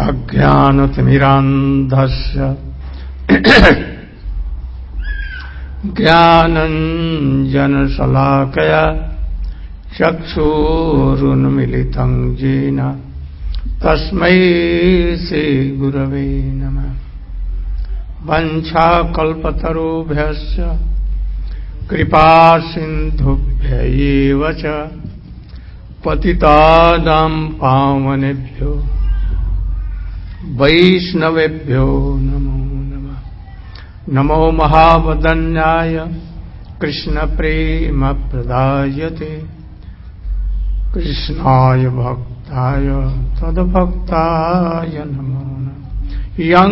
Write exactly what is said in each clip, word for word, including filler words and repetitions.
अज्ञानतिमिरान्धस्य ज्ञानञ्जनशलाकया चक्षुरुन्मीलितं येन तस्मै श्रीगुरवे नमः। वञ्चाकल्पतरुभ्यश्च कृपासिन्धुभ्यैव च पतितानां पावनेभ्यो वैष्णवेभ्यो नमो नमः। नमो महावदन्याय कृष्णप्रेमप्रदायते कृष्णाय भक्ताय तद्भक्ताय नमो नमः। यं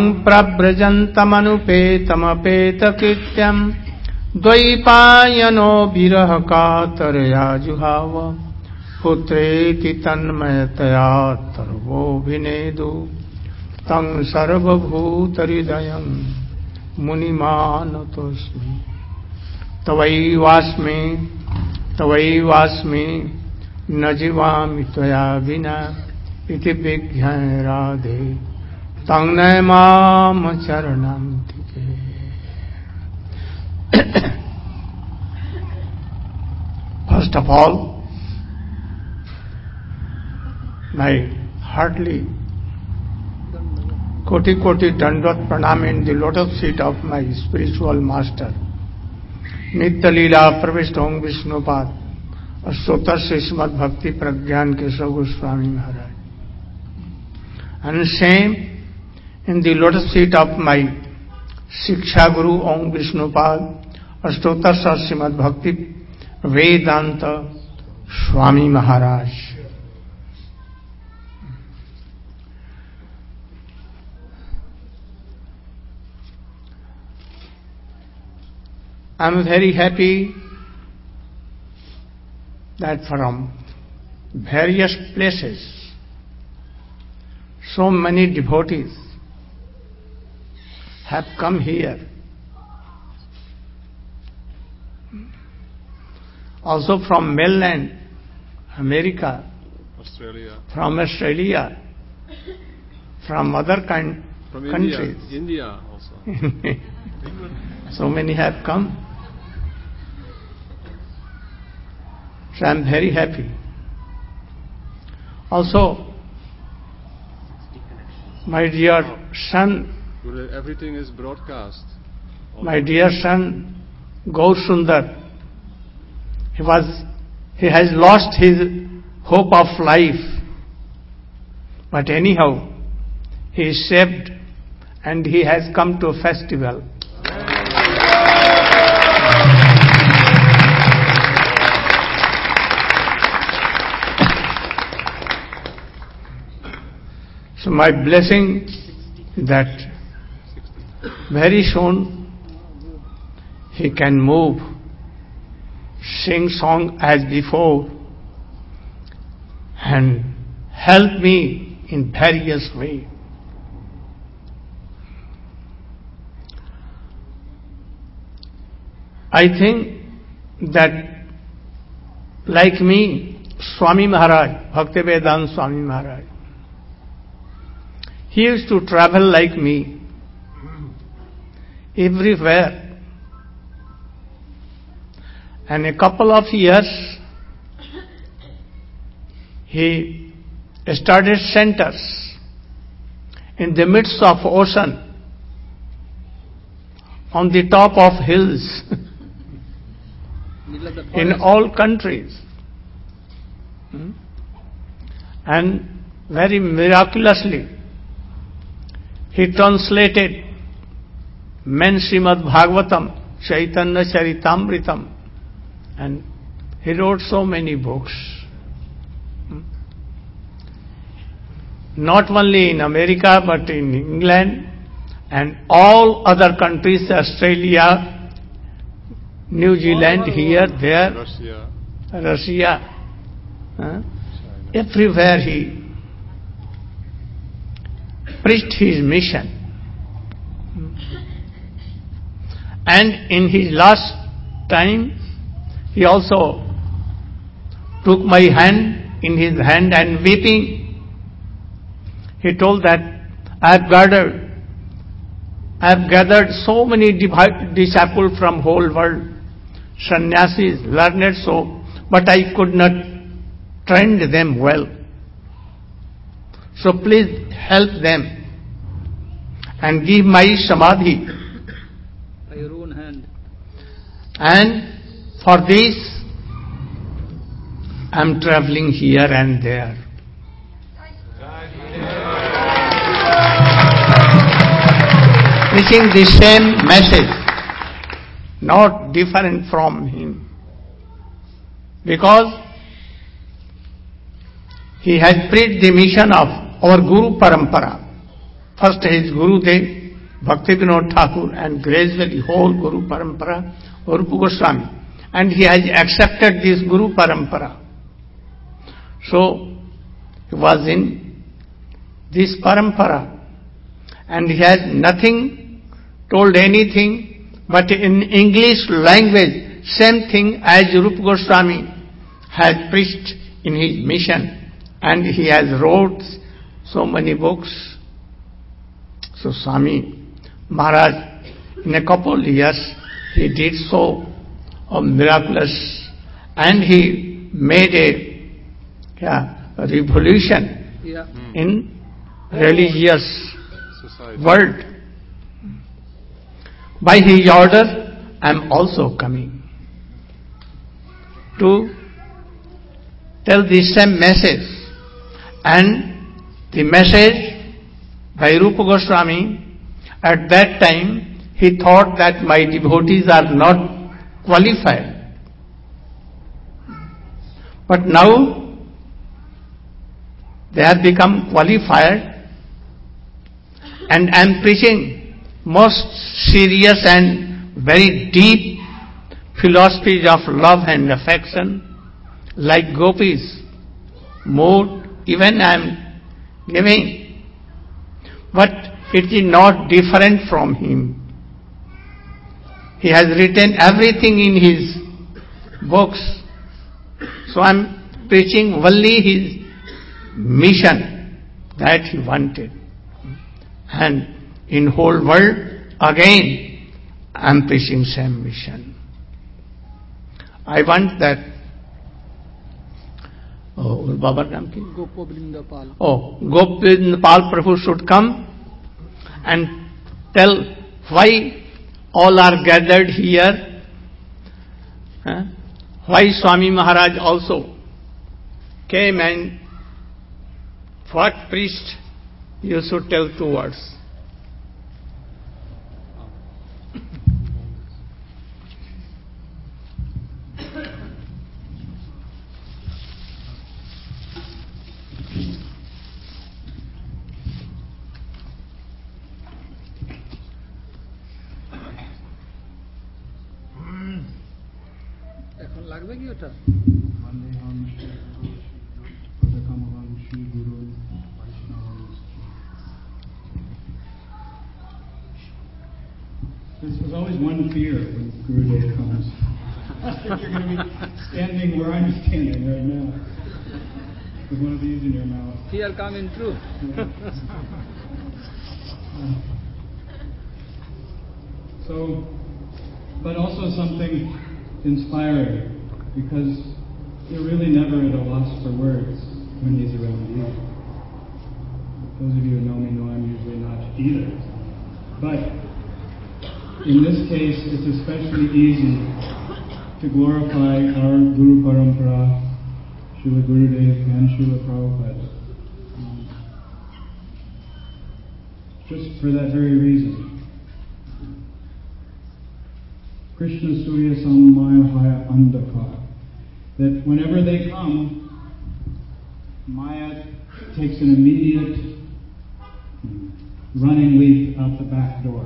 प्रव्रजन्तमनुपेतमपेतकृत्यं द्वैपायनो विरहकातरया जुहाव पुत्रेति तन्मयतया तर्वोऽभिनेदु तं सर्वभूतहृदयं मुनिमानतोऽस्मि। तवैवास्मि तवैवास्मि न जीवामि त्वया विना इति विज्ञाय राधे तं नमाम चरणान्तिके। First of all, my heartily koti koti dandvat pranam in the lotus feet of my spiritual master, Nitya Leela Pravishta Om Vishnupad, Ashtotar Srimad Bhakti Pragyan Keshav Goswami Maharaj, and same in the lotus feet of my Shiksha Guru Om Vishnupad, Ashtotar Srimad Bhakti Vedanta Swami Maharaj. I am very happy that from various places so many devotees have come here. Also from mainland America, Australia, from Australia, from other kind, from countries. India, India also. So many have come. So I am very happy. Also, my dear son, everything is broadcast. my dear son, Gaur Sundar, he was, he has lost his hope of life, but anyhow, he is saved and he has come to a festival. So my blessing that very soon he can move, sing song as before, and help me in various ways. I think that like me, Swami Maharaj, Bhaktivedanta Swami Maharaj, he used to travel like me everywhere. And a couple of years he started centers in the midst of ocean, on the top of hills, in all countries. Hmm? And very miraculously, he translated main Srimad Bhagavatam, Chaitanya Charitamritam, and he wrote so many books. Hmm? Not only in America, but in England and all other countries, Australia, New Zealand, here, there, Russia, Russia, huh? Everywhere he preached his mission. And in his last time, he also took my hand in his hand and weeping, he told that I have gathered, I have gathered so many divi- disciples from whole world, sannyasis, learned so, but I could not train them well. So please help them and give my samadhi. By your own hand. And for this, I am traveling here and there. Preaching the same message, not different from him. Because he has preached the mission of our Guru Parampara. First his Guru Dev, Bhakti Vinod Thakur, and gradually whole Guru Parampara, Rupa Goswami. And he has accepted this Guru Parampara. So he was in this Parampara. And he has nothing, told anything, but in English language, same thing as Rupa Goswami has preached in his mission. And he has wrote so many books. So Swami Maharaj, in a couple of years, he did so of miraculous, and he made a, yeah, a revolution Yeah. in religious Society. world. By his order, I am also coming to tell the same message. And the message by Rupa Goswami, at that time, he thought that my devotees are not qualified. But now, they have become qualified, and I am preaching most serious and very deep philosophies of love and affection, like gopis, mood, even I am giving. But it is not different from him. He has written everything in his books. So I am preaching only his mission that he wanted. And in whole world, again, I am preaching same mission. I want that Oh, Baba Ram ki? Gopobilinda Pal. Oh, Gopobilinda Pal Prabhu should come and tell why all are gathered here. Huh? Why Swami Maharaj also came, and what priest you should tell two words. এখন লাগবে কি ওটা? There's always one fear when Gurudev comes. You're going to be standing where I'm standing right now, with one of these in your mouth. Fear coming true. Yeah. Uh, so, but also something inspiring, because you're really never at a loss for words when he's around you. Those of you who know me know I'm usually not either. But in this case, it's especially easy to glorify our Guru Parampara, Srila Gurudev and Srila Prabhupada. Um, just for that very reason. Krishna Surya Samaya Haya Andhakar. That whenever they come, Maya takes an immediate running leap out the back door.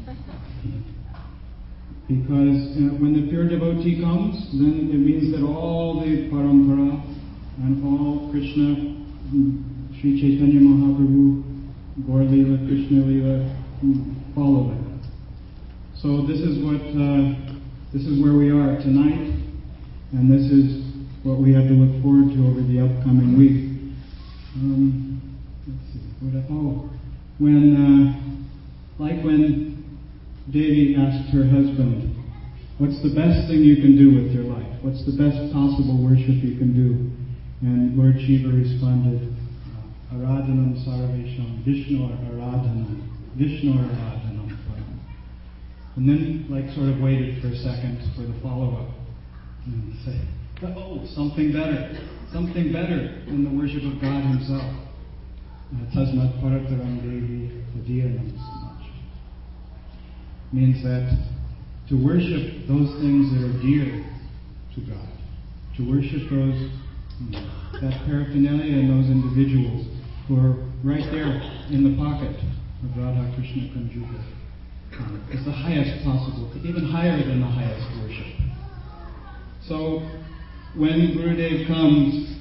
Because uh, when the pure devotee comes, then it means that all the parampara and all Krishna, Sri Chaitanya Mahaprabhu, Gaur Leela, Krishna Leela, follow that. So this is what uh, this is where we are tonight, and this is what we have to look forward to over the upcoming week. Um, let's see. What, oh, when, uh, like when Devi asked her husband, what's the best thing you can do with your life? What's the best possible worship you can do? And Lord Shiva responded, Aradhanam Sarvesham, Vishnu Aradhanam, Vishnu Aradhanam. And then, like, sort of waited for a second for the follow-up. And say, oh, something better. Something better than the worship of God Himself. Tasmat Parataram Devi Tadiyanam Samach. Means that to worship those things that are dear to God, to worship those, you know, that paraphernalia and those individuals who are right there in the pocket of Radha Krishna Conjuga, uh, is the highest possible, even higher than the highest worship. So when Gurudev comes,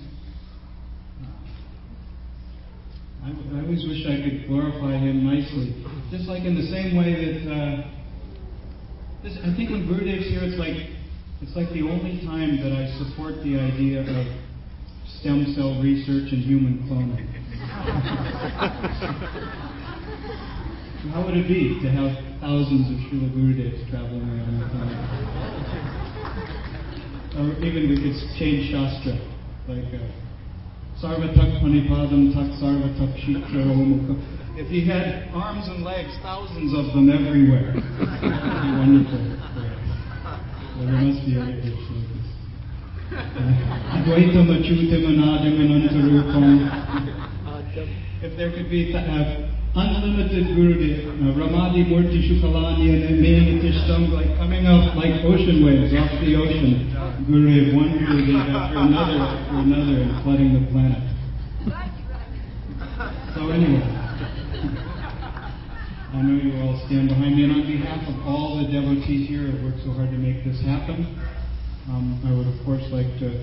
I, I always wish I could glorify him nicely, just like in the same way that. Uh, This, I think when Gurudev's here, it's like it's like the only time that I support the idea of stem cell research and human cloning. How would it be to have thousands of Srila Gurudevs traveling around the planet? Or even we could change Shastra, like uh, Sarva Tak Panipadam Tak Sarva Tak Shikra Omukha. If he had arms and legs, thousands of them everywhere, that would be wonderful. Well, there must be other gifts like this. Advaitam Achyutam Anadim Anantarupam. If there could be uh, unlimited Gurudev, Ramadi Murti Shukalani and Mayatishtam, like coming up like ocean waves off the ocean, Gurudev, one Gurudev after another after another, and flooding the planet. So anyway, I know you all stand behind me, and on behalf of all the devotees here who worked so hard to make this happen, um, I would of course like to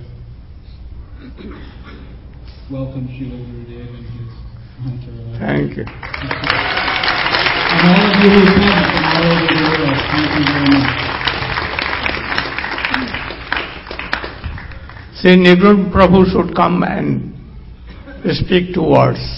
welcome Srila Gurudev and his entourage. Thank you. And all of you who come from all over the world, thank you very much. Sri Nirgun Prabhu should come and speak two words.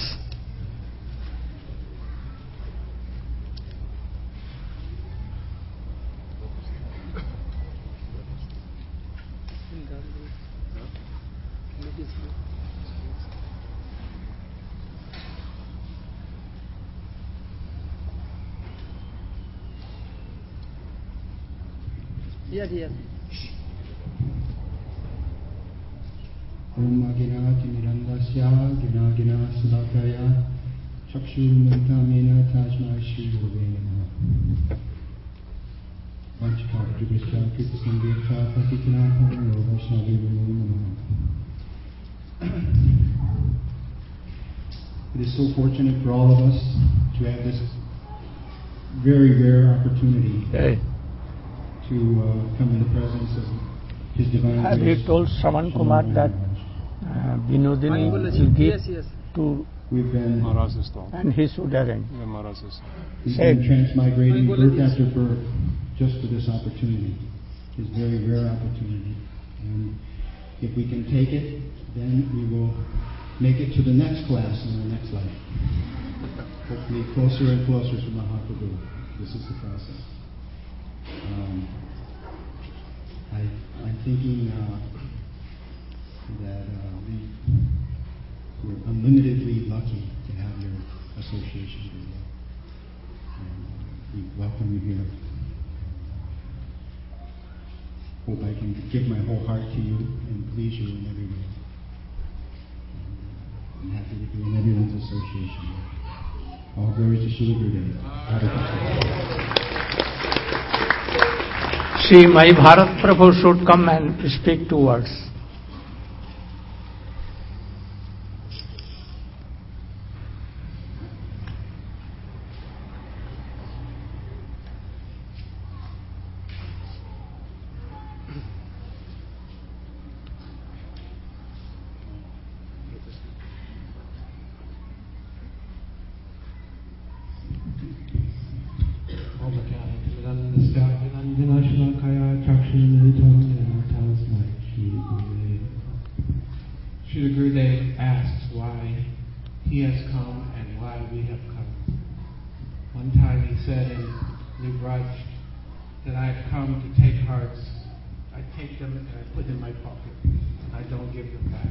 Yes, yes. Om Aginati Mirandasya Gina Gina Sudakaya Chakshur Muntamena Tajma Shri Yogena Vanchikar Jubisha Kritisangircha Patitina Parano Vaishnavi Namo. It is so fortunate for all of us to have this very rare opportunity Hey. to uh, come in the presence of His Divine Have Grace. you told Shravan Kumar that uh, Vinodini will give Yes, yes. to We've been Maharaj's stall. and he should arrange? Yeah, Maharaj's. We've Said- been transmigrating Mangala birth is- after birth just for this opportunity, this very rare opportunity. And if we can take it, then we will make it to the next class in our next life. Hopefully closer and closer to Mahaprabhu. This is the process. Um, I, I'm thinking uh, that uh, we, we're unlimitedly lucky to have your association with you. And uh, we welcome you here. Hope I can give my whole heart to you and please you in every way. And, uh, I'm happy to be in everyone's association. All glory to Srila Gurudev. Hare Krishna. Sri Mai Bharat Prabhu should come and speak two words. Srila Gurudev asks why he has come and why we have come. One time he said in New Braj that I have come to take hearts. I take them and I put them in my pocket. I don't give them back.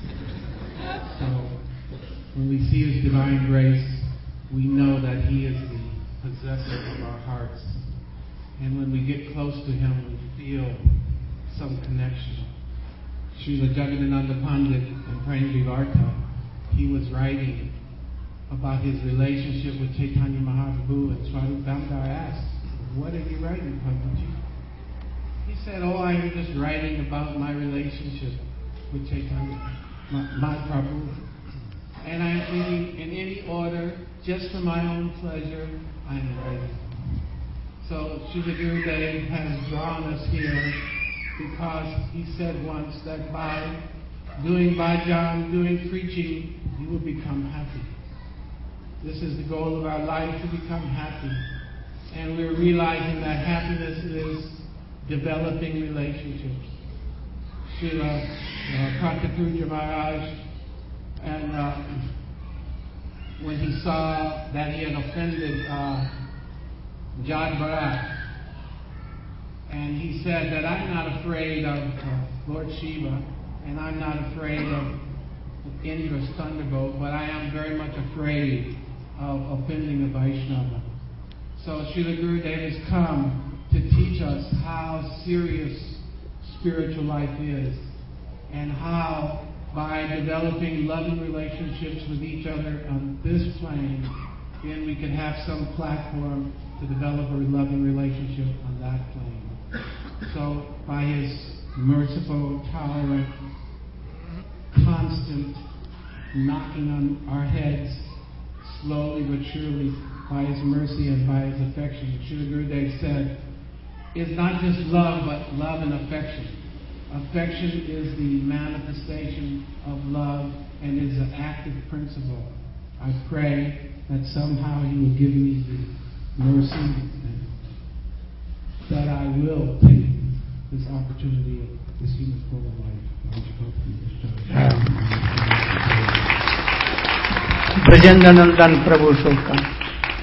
So when we see His divine grace, we know that He is the possessor of our hearts. And when we get close to Him, we feel some connection. Srila Jagadananda Pandit in Prem Vivarta, he was writing about his relationship with Chaitanya Mahaprabhu, and Swarup Damodar asked, "What are you writing, Panditji?" He said, "Oh, I am just writing about my relationship with Chaitanya Mahaprabhu. And I am thinking in any order, just for my own pleasure, I am writing." So Srila Gurudev has drawn us here because he said once that by doing bhajan, doing preaching, you will become happy. This is the goal of our life, to become happy. And we're realizing that happiness is developing relationships. Srila uh, Kartapuja Maharaj, and uh, when he saw that he had offended uh, Jad Bharat, and he said that I'm not afraid of uh, Lord Shiva, and I'm not afraid of Indra's thunderbolt, but I am very much afraid of offending a Vaishnava. So Srila Gurudev has come to teach us how serious spiritual life is, and how by developing loving relationships with each other on this plane, then we can have some platform to develop a loving relationship on that plane. So by His merciful, tolerant, constant knocking on our heads, slowly but surely, by His mercy and by His affection, Srila Gurudev said, it's not just love, but love and affection. Affection is the manifestation of love and is an active principle. I pray that somehow He will give me the mercy and that I will take this opportunity of this human full of life. Brajendanandan Prabhu Shokam.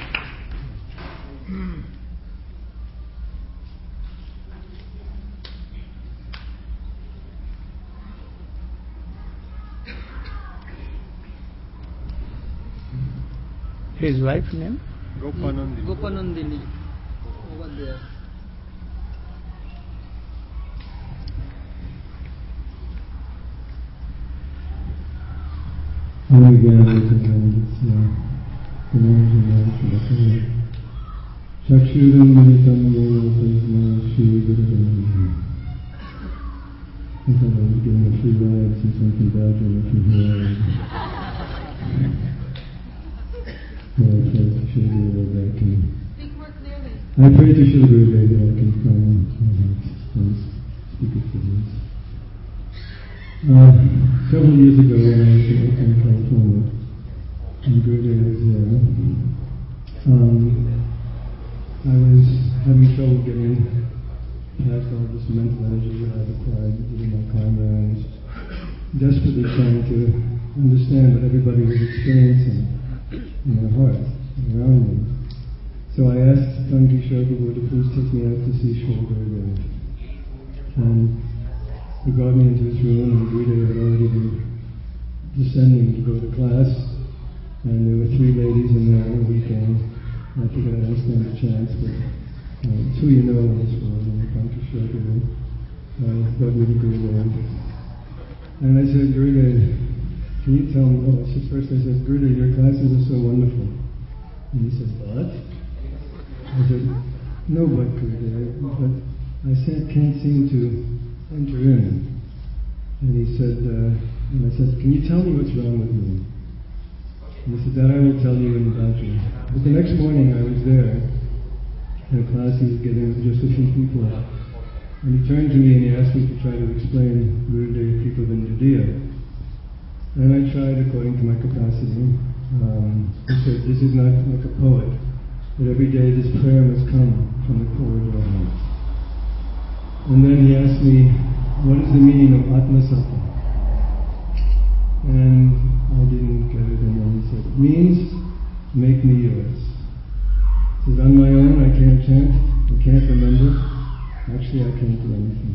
His wife's name? Gopanandini. Gopanandini. Over there. Chakshuram Manitam Yena Shri Gurudev. I thought I was getting a free ride since I'm from Belgium from here. Well, I pray to Shri Gurudev that I can. Speak more clearly. I pray to Shri Gurudev that I can find my heart and speak it for this. Uh, several years ago, when I was in Oakland, California, and Gurudev was there, um, I was having trouble getting past all this mental energy that I've acquired within my karma, and I was desperately trying to understand what everybody was experiencing in their heart around me. So I asked Tanki Shogabur to please take me out to see Shri Gurudev. And he brought me into his room, and Gurudev had already been descending to go to class, and there were three ladies in there on the weekend. I figured I don't stand a chance, but uh, it's who you know in this world, when you come to Shogabur. Uh, brought me to Gurudev. And I said, Gurudev, can you tell me, oh, I said, first I said, Gurudev, your classes are so wonderful. And he said, what? I said, no, but Gurudev, but I said, can't seem to enter in. And he said, uh, and I said, can you tell me what's wrong with me? And he said, that I will tell you in the bedroom. But the next morning I was there, in a class he was getting with just a few people. And he turned to me and he asked me to try to explain Gurudev Kripa Vindhya. And I tried according to my capacity. Um, he said, this is not like a poet, but every day this prayer must come from the core of your heart. And then he asked me, what is the meaning of Atma Sattva? And I didn't get it, and then he said, it means, make me yours. Because on my own I can't chant, I can't remember. Actually, I can't do anything.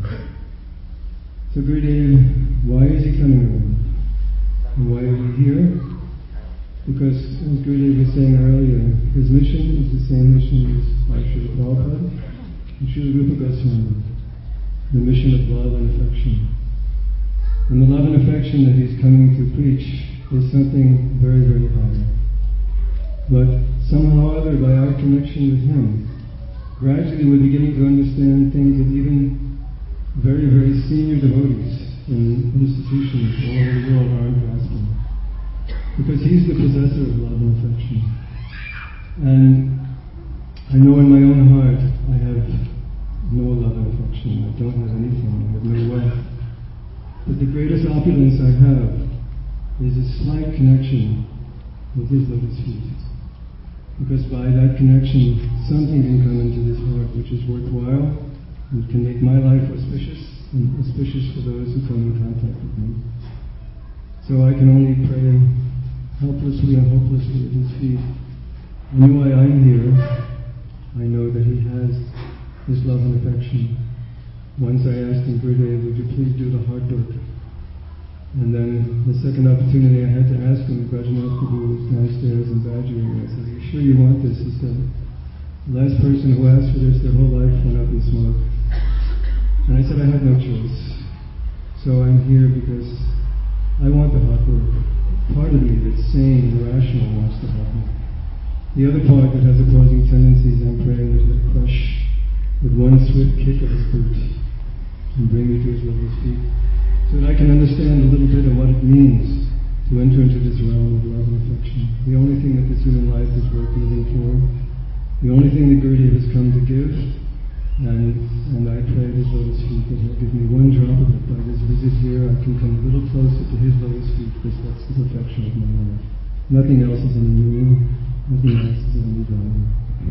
So Gurudev, why is he coming around? And why are we here? Because, as Gurudev was saying earlier, his mission is the same mission as Srila Prabhupada and Srila Rupa Goswami, the mission of love and affection. And the love and affection that he's coming to preach is something very, very high. But somehow or other, by our connection with him, gradually we're beginning to understand things that even very, very senior devotees in institutions all over the world aren't grasping. Because he's the possessor of love and affection. And I know in my own heart I have no love and affection. I don't have anything. I have no wealth. But the greatest opulence I have is a slight connection with his lotus feet. Because by that connection, something can come into this heart which is worthwhile and can make my life auspicious and auspicious for those who come in contact with me. So I can only pray helplessly and hopelessly at his feet. And why I'm here, I know that he has his love and affection. Once I asked him, Gurudev, would you please do the heart work? And then the second opportunity I had to ask him, Brajanath Prabhu was downstairs in Badger, and I said, are you sure you want this? He said, the last person who asked for this, their whole life went up in smoke. And I said, I had no choice. So I'm here because I want the heart work. Part of me that's sane and rational wants to help me. The other part that has opposing tendencies, I'm praying that he'll crush with one swift kick of his boot and bring me to his lotus feet, so that I can understand a little bit of what it means to enter into this realm of love and affection. The only thing that this human life is worth living for, the only thing that Gurudev has come to give, and and I pray at his lotus feet that he'll give me one drop of it. By this visit here, I can come a little closer to his lotus feet, because that's the perfection of my life. Nothing else is any meaning, nothing else is any value.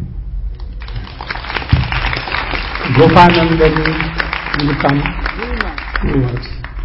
Gopananda will come towards.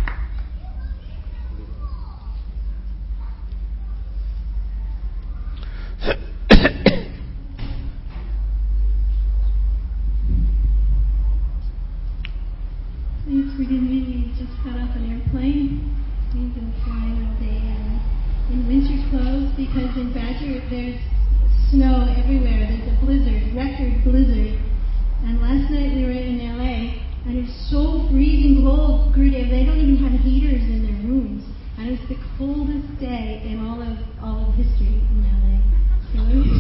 Please forgive me, we just got off an airplane. We've been flying all day and in winter clothes because in Badger there's snow everywhere. There's a blizzard, record blizzard. And last night we were in L A and it's so freezing cold, Gurudev, they don't even have heaters in their rooms. And it's the coldest day in all of all of history in L A. So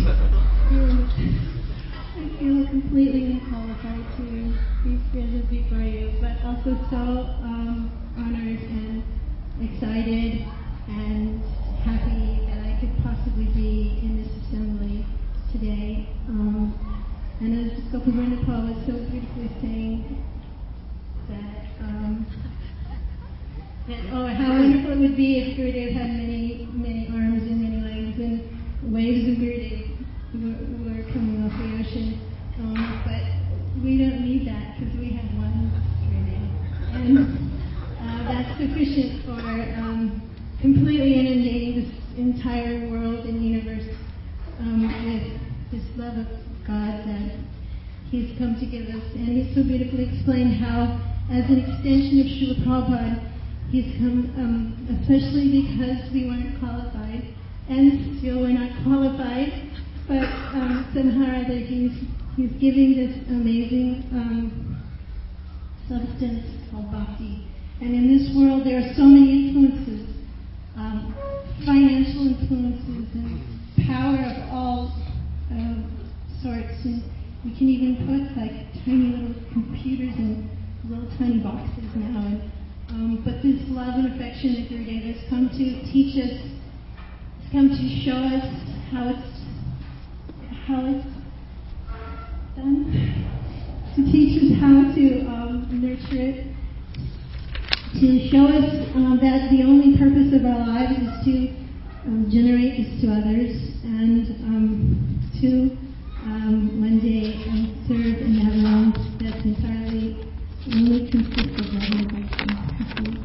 I feel completely unqualified to be present before you, but also so um, honored and excited and happy that I could possibly be in this assembly today. Um, and as Gopavrinda Paul was so beautifully saying, that, um, that oh, how wonderful it would be if Gurudev had many, many arms and many legs and waves of Gurudev were, were coming off the ocean. Um, but we don't need that because we have one Gurudev. And uh, that's sufficient for um, completely inundating this entire world and universe um, with this love of God that He's come to give us. And He's so beautifully explained how, as an extension of Srila Prabhupada, He's come, um, especially because we weren't qualified, and still we're not qualified, but um, somehow or other He's, he's giving this amazing um, substance called bhakti. And in this world there are so many influences, um, financial influences and power of all uh, sorts. And you can even put like tiny little computers in little tiny boxes now. And, um, but this love and affection that Gurudev has come to teach us, has come to show us how it's how it's done, to teach us how to um, nurture it, to show us um, that the only purpose of our lives is to um, generate this to others and um, to um, one day um, serve in that realm that's entirely only consists of love and affection.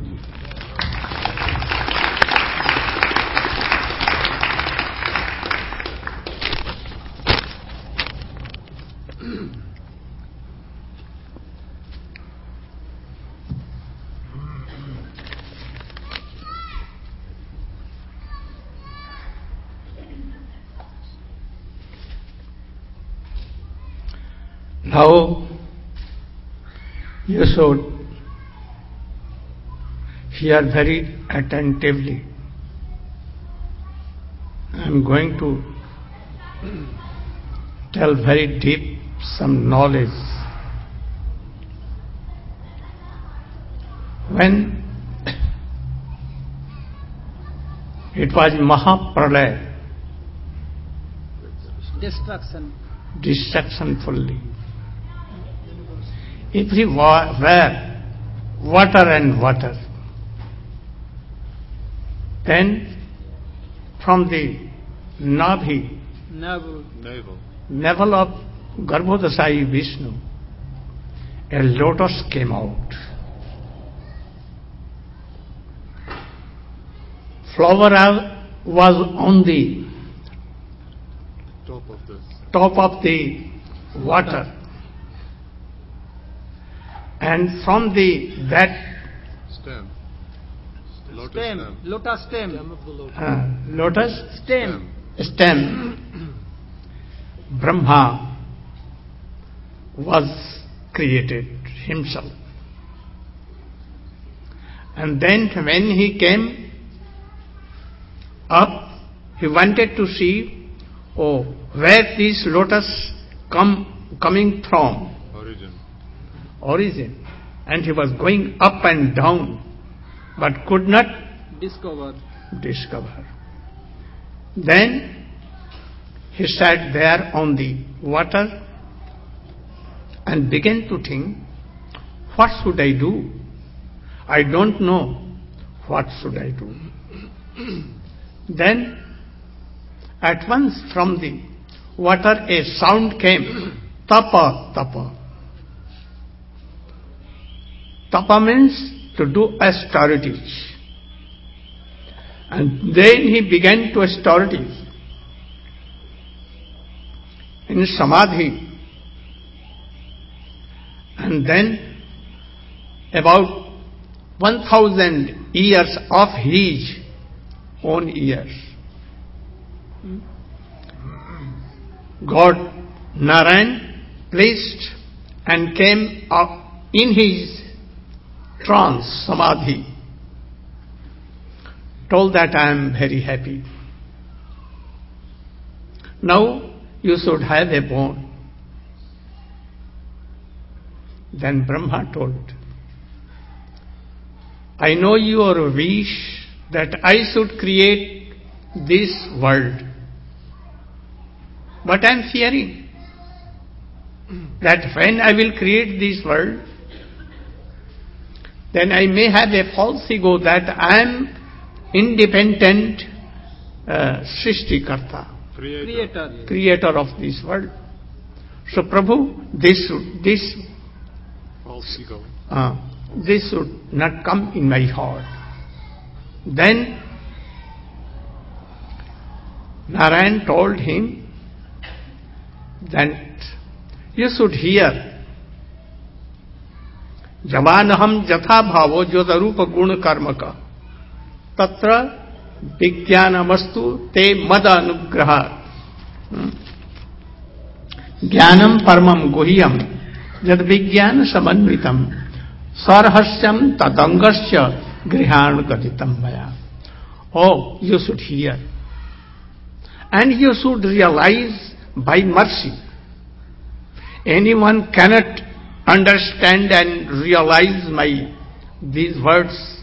Now, you should hear very attentively. I am going to tell very deep some knowledge. When it was Mahapralaya, Destruction. destruction fully. Everywhere, water and water. Then, from the Nabhi, Navel. Navel. navel of Garbhodasai Vishnu, a lotus came out. Flower was on the Top of the top of the water, and from the that stem. Lotus Stem. stem. Lotus stem. uh, lotus Stem. stem, Brahma was created himself. And then when he came up, he wanted to see, oh, where this lotus come coming from, Origin. origin. And he was going up and down, but could not Discovered. discover. Then he sat there on the water and began to think, what should I do? I don't know what should I do. Then at once from the water a sound came, tapa, tapa. Tapa means to do austerities. And then he began to austerities. In samadhi. And then about one thousand years of his own years, God Narayan placed and came up in his trance, samadhi, told that I am very happy. Now you should have a bone. Then Brahma told, I know your wish that I should create this world. But I am fearing that when I will create this world, then I may have a false ego that I am independent uh, Srishtikarta, Creator. Creator. creator of this world. So Prabhu, this should, this, False ego. uh, this should not come in my heart. Then Narayan told him that you should hear Javanaham jatha bhavo jyotarupa guna karmaka tatra vijnanamastu te mada anugraha jnanam paramam guhyam jad vijnana samanvitam sarhasyam tadangasya grihan gaditam maya. Oh, you should hear. And you should realize by mercy. Anyone cannot understand and realize my these words